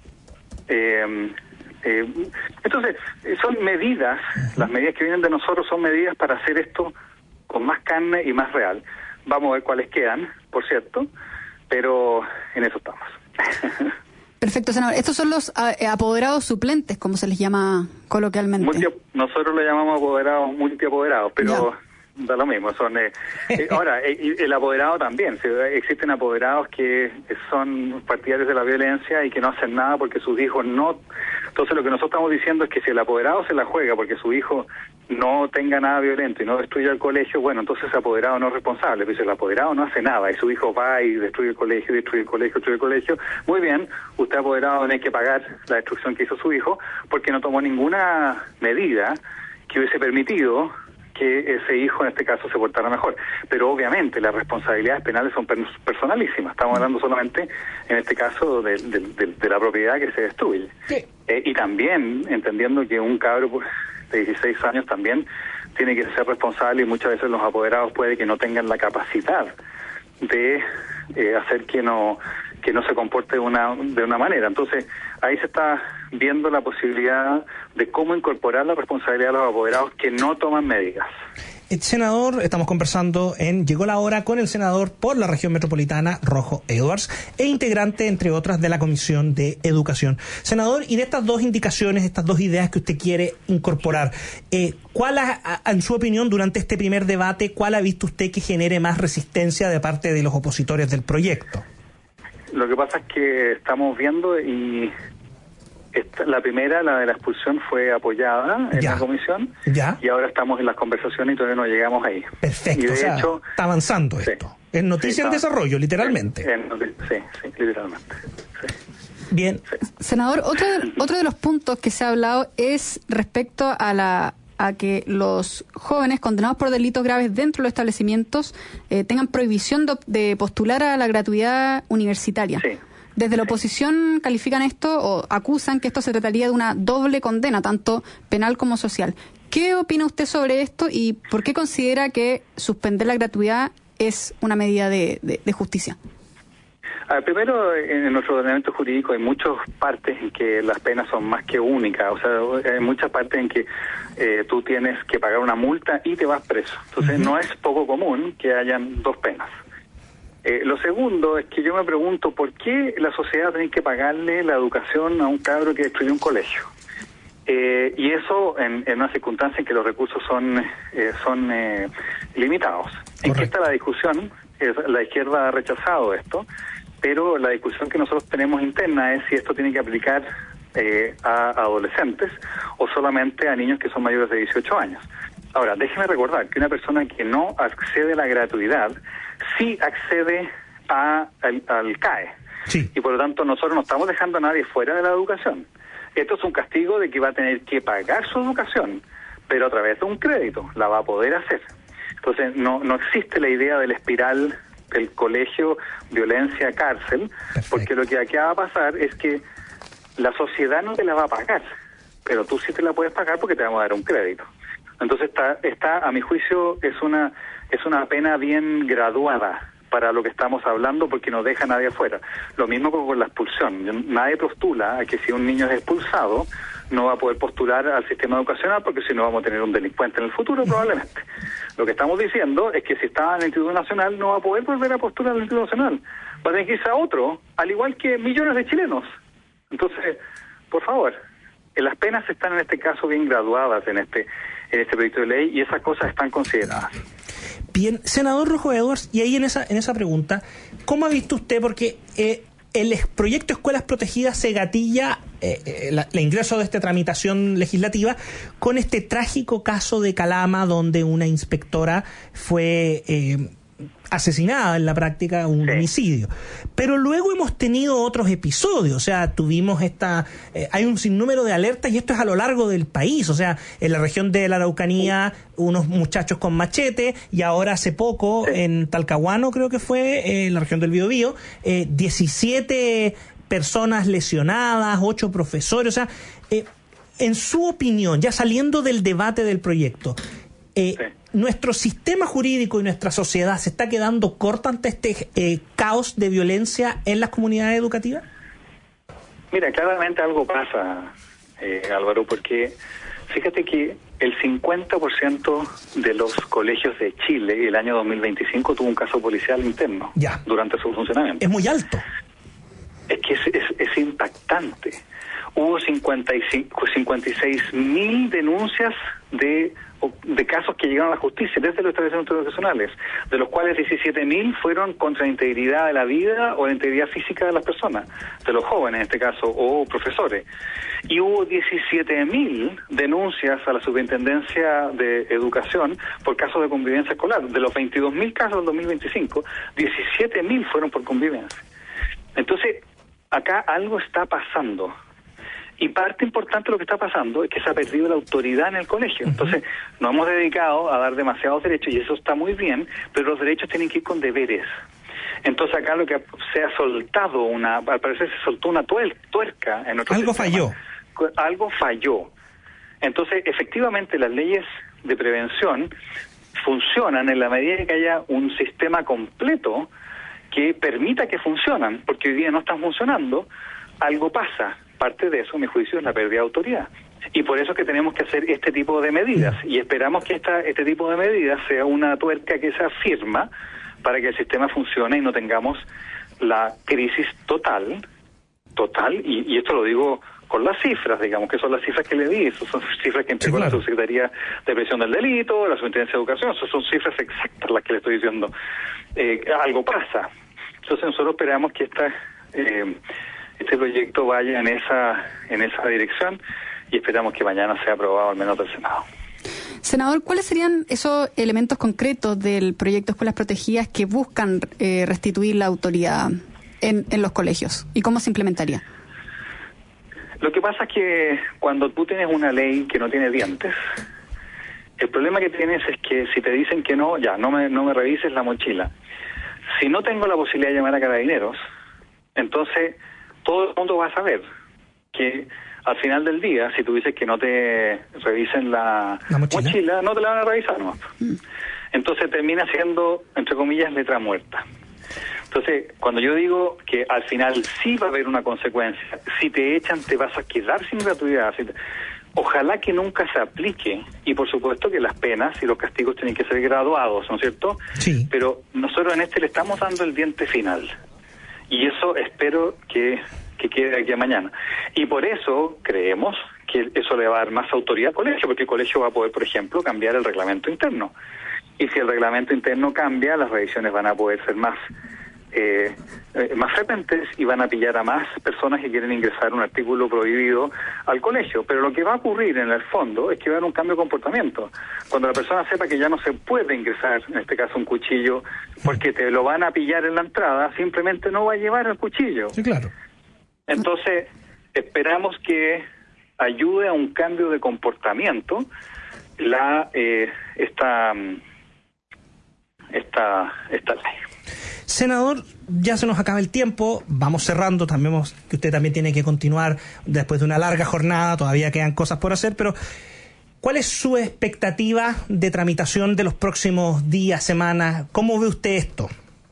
eh, Eh, entonces, son medidas, las medidas que vienen de nosotros son medidas para hacer esto con más carne y más real. Vamos a ver cuáles quedan, por cierto, pero en eso estamos. Perfecto, senador. Estos son los eh, apoderados suplentes, como se les llama coloquialmente. Multi, nosotros lo llamamos apoderados, multiapoderados, pero ya. da lo mismo. Son eh, eh, ahora, eh, el apoderado también. Existen apoderados que son partidarios de la violencia y que no hacen nada porque sus hijos no... Entonces lo que nosotros estamos diciendo es que si el apoderado se la juega porque su hijo no tenga nada violento y no destruya el colegio, bueno, entonces ese apoderado no es responsable. Pero si el apoderado no hace nada y su hijo va y destruye el colegio, destruye el colegio, destruye el colegio, muy bien, usted apoderado tiene que pagar la destrucción que hizo su hijo porque no tomó ninguna medida que hubiese permitido que ese hijo en este caso se portara mejor. Pero obviamente las responsabilidades penales son personalísimas. Estamos hablando solamente, en este caso, de, de, de, de la propiedad que se destruye. Sí. Eh, y también entendiendo que un cabro de dieciséis años también tiene que ser responsable y muchas veces los apoderados puede que no tengan la capacidad de eh, hacer que no que no se comporte de una, de una manera. Entonces, ahí se está viendo la posibilidad de cómo incorporar la responsabilidad de los apoderados que no toman medidas. El senador, estamos conversando en Llegó la Hora con el senador por la región metropolitana, Rojo Edwards, e integrante, entre otras, de la Comisión de Educación. Senador, y de estas dos indicaciones, estas dos ideas que usted quiere incorporar, eh, ¿cuál, ha, en su opinión, durante este primer debate, cuál ha visto usted que genere más resistencia de parte de los opositores del proyecto? Lo que pasa es que estamos viendo y esta, la primera, la de la expulsión, fue apoyada en ya. la comisión ya. y ahora estamos en las conversaciones y todavía no llegamos ahí. Perfecto, y de o sea, hecho, está avanzando sí, esto. Es noticia sí, en desarrollo, literalmente. En, en, sí, sí, literalmente. Sí. Bien. Sí. Senador, otro de, otro de los puntos que se ha hablado es respecto a la a que los jóvenes condenados por delitos graves dentro de los establecimientos eh, tengan prohibición de, de postular a la gratuidad universitaria. Sí. Desde la oposición califican esto o acusan que esto se trataría de una doble condena, tanto penal como social. ¿Qué opina usted sobre esto y por qué considera que suspender la gratuidad es una medida de, de, de justicia? Ah, primero, en nuestro ordenamiento jurídico hay muchas partes en que las penas son más que únicas, o sea, hay muchas partes en que eh, tú tienes que pagar una multa y te vas preso. Entonces, uh-huh. no es poco común que hayan dos penas. Eh, lo segundo es que yo me pregunto por qué la sociedad tiene que pagarle la educación a un cabro que destruyó un colegio. Eh, y eso en, en una circunstancia en que los recursos son, eh, son eh, limitados. ¿En qué está la discusión? Es, la izquierda ha rechazado esto. Pero la discusión que nosotros tenemos interna es si esto tiene que aplicar eh, a adolescentes o solamente a niños que son mayores de dieciocho años. Ahora, déjeme recordar que una persona que no accede a la gratuidad sí accede a, al, al C A E. Sí. Y por lo tanto nosotros no estamos dejando a nadie fuera de la educación. Esto es un castigo de que va a tener que pagar su educación, pero a través de un crédito la va a poder hacer. Entonces no, no existe la idea del espiral el colegio, violencia, cárcel, perfecto. Porque lo que aquí va a pasar es que la sociedad no te la va a pagar, pero tú sí te la puedes pagar porque te vamos a dar un crédito. Entonces está, está a mi juicio, es una es una pena bien graduada para lo que estamos hablando porque no deja a nadie afuera. Lo mismo con la expulsión. Nadie postula a que si un niño es expulsado no va a poder postular al sistema educacional porque si no vamos a tener un delincuente en el futuro probablemente. Lo que estamos diciendo es que si estaba en el Instituto Nacional no va a poder volver a postular al Instituto Nacional. Va a tener que irse a otro, al igual que millones de chilenos. Entonces, por favor, las penas están en este caso bien graduadas en este en este proyecto de ley y esas cosas están consideradas. Bien, senador Rojo Edwards, y ahí en esa, en esa pregunta, ¿cómo ha visto usted? Porque eh, el proyecto Escuelas Protegidas se gatilla eh, eh, la, el ingreso de esta tramitación legislativa con este trágico caso de Calama, donde una inspectora fue eh, asesinada en la práctica, un sí. homicidio. Pero luego hemos tenido otros episodios, o sea, tuvimos esta, eh, hay un sinnúmero de alertas, y esto es a lo largo del país, o sea, en la región de la Araucanía, unos muchachos con machete, y ahora hace poco, sí. en Talcahuano creo que fue, eh, en la región del Biobío, eh, diecisiete personas lesionadas, ocho profesores, o sea, eh, en su opinión, ya saliendo del debate del proyecto, eh, sí. ¿nuestro sistema jurídico y nuestra sociedad se está quedando corta ante este eh, caos de violencia en las comunidades educativas? Mira, claramente algo pasa, eh, Álvaro, porque fíjate que el cincuenta por ciento de los colegios de Chile el año dos mil veinticinco tuvo un caso policial interno ya. durante su funcionamiento. Es muy alto. Es que es, es, es impactante. Hubo cincuenta y cinco, cincuenta y seis mil denuncias de de casos que llegaron a la justicia desde los establecimientos educacionales, de los cuales diecisiete mil fueron contra la integridad de la vida o la integridad física de las personas, de los jóvenes en este caso, o profesores. Y hubo diecisiete mil denuncias a la Superintendencia de Educación por casos de convivencia escolar. De los veintidós mil casos del dos mil veinticinco, diecisiete mil fueron por convivencia. Entonces, acá algo está pasando. Y parte importante de lo que está pasando es que se ha perdido la autoridad en el colegio. Uh-huh. Entonces, nos hemos dedicado a dar demasiados derechos, y eso está muy bien, pero los derechos tienen que ir con deberes. Entonces, acá lo que se ha soltado, una al parecer se soltó una tuer- tuerca en nuestro Algo sistema. falló. Algo falló. Entonces, efectivamente, las leyes de prevención funcionan en la medida en que haya un sistema completo que permita que funcionen, porque hoy día no están funcionando, algo pasa. Parte de eso, a mi juicio, es la pérdida de autoridad. Y por eso es que tenemos que hacer este tipo de medidas. Y esperamos que esta, este tipo de medidas sea una tuerca que se afirma para que el sistema funcione y no tengamos la crisis total, total, y, y esto lo digo con las cifras, digamos, que son las cifras que le di, esas son cifras que entregó sí, claro. la Subsecretaría de Prevención del Delito, la Superintendencia de Educación, esas son cifras exactas las que le estoy diciendo. Eh, algo pasa. Entonces nosotros esperamos que esta... Eh, este proyecto vaya en esa en esa dirección, y esperamos que mañana sea aprobado al menos del Senado. Senador, ¿cuáles serían esos elementos concretos del proyecto Escuelas Protegidas que buscan eh, restituir la autoridad en, en los colegios, y cómo se implementaría? Lo que pasa es que cuando tú tienes una ley que no tiene dientes, el problema que tienes es que si te dicen que no, ya, no me, no me revises la mochila. Si no tengo la posibilidad de llamar a Carabineros, entonces todo el mundo va a saber que al final del día, si tú dices que no te revisen la, la mochila. mochila, no te la van a revisar, ¿no? Mm. Entonces termina siendo, entre comillas, letra muerta. Entonces, cuando yo digo que al final sí va a haber una consecuencia, si te echan te vas a quedar sin gratuidad, si te... ojalá que nunca se aplique, y por supuesto que las penas y los castigos tienen que ser graduados, ¿no es cierto? Sí. Pero nosotros en este le estamos dando el diente final. Y eso espero que, que quede aquí a mañana. Y por eso creemos que eso le va a dar más autoridad al colegio, porque el colegio va a poder, por ejemplo, cambiar el reglamento interno. Y si el reglamento interno cambia, las revisiones van a poder ser más eh, eh, más frecuentes, y van a pillar a más personas que quieren ingresar un artículo prohibido al colegio. Pero lo que va a ocurrir en el fondo es que va a haber un cambio de comportamiento. Cuando la persona sepa que ya no se puede ingresar, en este caso un cuchillo, porque te lo van a pillar en la entrada, simplemente no va a llevar el cuchillo. Sí, claro. Entonces, esperamos que ayude a un cambio de comportamiento la eh, esta, esta, esta ley. Senador, ya se nos acaba el tiempo, vamos cerrando, también que usted también tiene que continuar después de una larga jornada, todavía quedan cosas por hacer, pero ¿cuál es su expectativa de tramitación de los próximos días, semanas? ¿Cómo ve usted esto?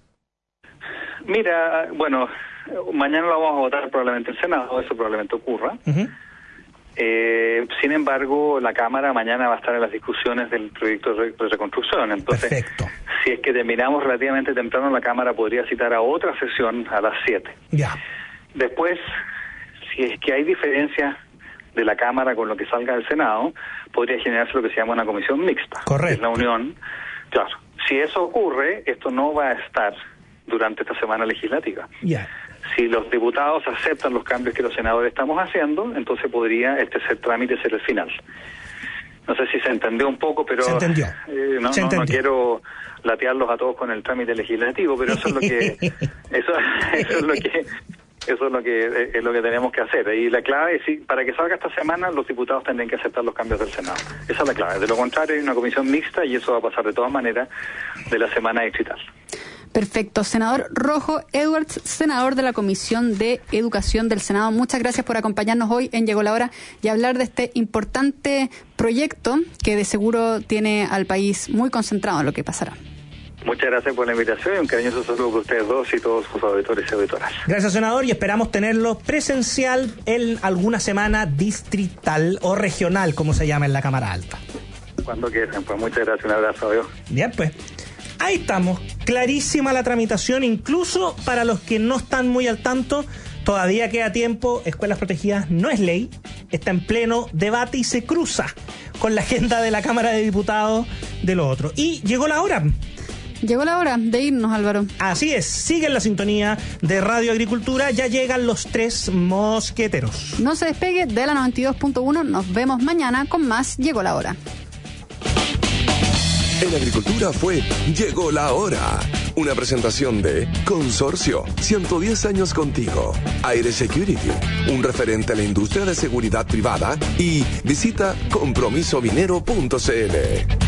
Mira, bueno, mañana lo vamos a votar probablemente en el Senado, eso probablemente ocurra. Uh-huh. Eh, sin embargo, la Cámara mañana va a estar en las discusiones del proyecto de reconstrucción. Entonces, perfecto. Si es que terminamos relativamente temprano, la Cámara podría citar a otra sesión a las siete. Ya. Después, si es que hay diferencias de la Cámara con lo que salga del Senado, podría generarse lo que se llama una comisión mixta. Correcto. Es la unión, claro. si eso ocurre, esto no va a estar durante esta semana legislativa. Ya. Si los diputados aceptan los cambios que los senadores estamos haciendo, entonces podría este ser trámite ser el final. No sé si se entendió un poco, pero se entendió. Eh, no, se no, entendió. no quiero latearlos a todos con el trámite legislativo, pero eso es lo que eso, eso es lo que eso es lo que es lo que tenemos que hacer. Y la clave es, sí, para que salga esta semana, los diputados tendrán que aceptar los cambios del Senado. Esa es la clave. De lo contrario, hay una comisión mixta y eso va a pasar de todas maneras de la semana excital. Perfecto. Senador Rojo Edwards, senador de la Comisión de Educación del Senado, muchas gracias por acompañarnos hoy en Llegó la Hora y hablar de este importante proyecto que de seguro tiene al país muy concentrado en lo que pasará. Muchas gracias por la invitación y un cariñoso saludo para ustedes dos y todos sus auditores y auditoras. Gracias, senador, y esperamos tenerlo presencial en alguna semana distrital o regional, como se llama en la Cámara Alta. Cuando quieran, pues muchas gracias, un abrazo, adiós. Bien, pues. Ahí estamos, clarísima la tramitación, incluso para los que no están muy al tanto, todavía queda tiempo. Escuelas Protegidas no es ley, está en pleno debate y se cruza con la agenda de la Cámara de Diputados de lo otro. Y llegó la hora. Llegó la hora de irnos, Álvaro. Así es, sigue en la sintonía de Radio Agricultura, ya llegan los tres mosqueteros. No se despegue de la noventa y dos punto uno, nos vemos mañana con más Llegó la Hora. En Agricultura fue Llegó la Hora. Una presentación de Consorcio, ciento diez años contigo. Aire Security, un referente a la industria de seguridad privada. Y visita compromiso minero punto c l.